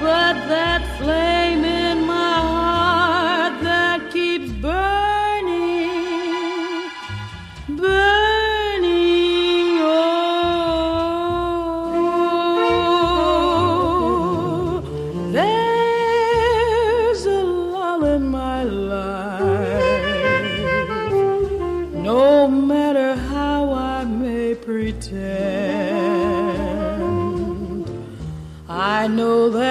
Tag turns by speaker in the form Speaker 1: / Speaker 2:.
Speaker 1: but that flame in my heart that keeps burning, burning. Oh, there's a lull in my life, no matter how I may pretend. I know that